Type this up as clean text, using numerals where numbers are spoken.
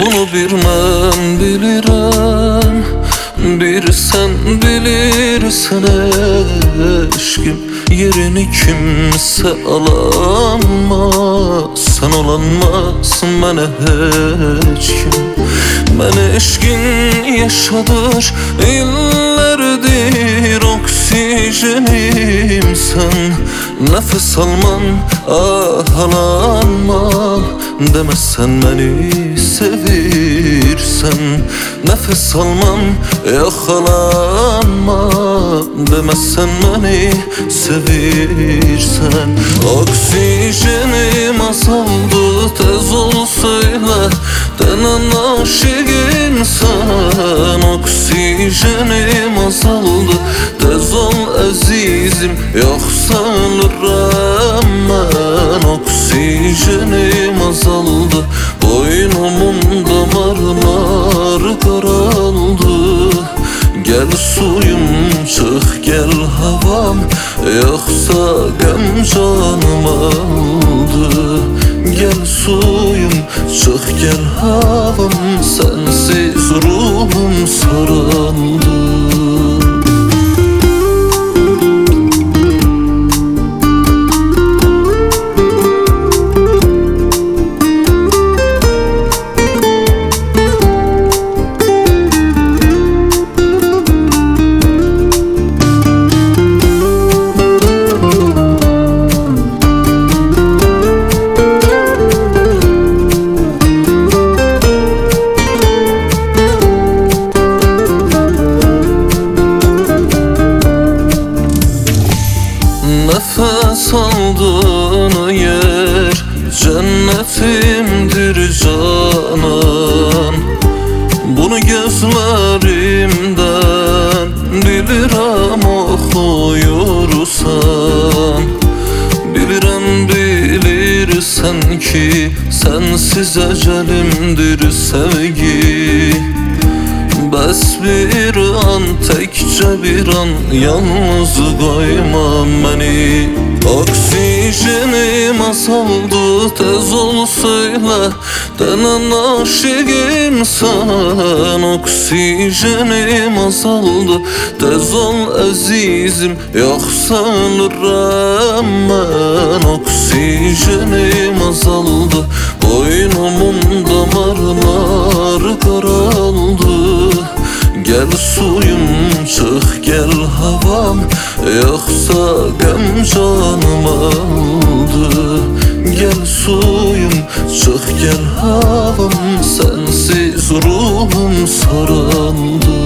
Bunu bilmem bilirəm, bir sen bilirsen eşkim. Yerini kimse alamaz, sen olanmazsın mənə heç kim. Mən eşkin yaşadır illərdir, oksijenimsən. Nefes alman, ahalanma, demezsen beni sevirsen. Nefes alman, yakalanma, demezsen beni sevirsen. Oksijenim azaldı, tez ol söyle, denen aşıkımsan. Oksijenim azaldı, tez ol azizim, yoksa ölürüm ben. Oksijenim azaldı, boynumun damarları karaldı. Gel suyum çık gel havam, yoksa gəm canım aldı. Gel suyum çık gel havam, sensiz ruhum saraldı. Nefes aldığın yer cennetimdir canan. Bunu gözlerimden bilirəm oxuyursan. Bilirəm bilirsən ki sensiz ecelimdir sevgi. Bəs bir an, təkcə bir an yalnız qoyma məni. Oksijenim azaldı, tez ol söyle, denen aşıkımsan. Oksijenim azaldı, tez ol azizim, yoksa ölürəm mən. Oksijenim azaldı, boynumun damarları karaldı. Gel suyum çık gel havam, yoksa gəm canım aldı. Gel suyum çık gel havam, sensiz ruhum saraldı.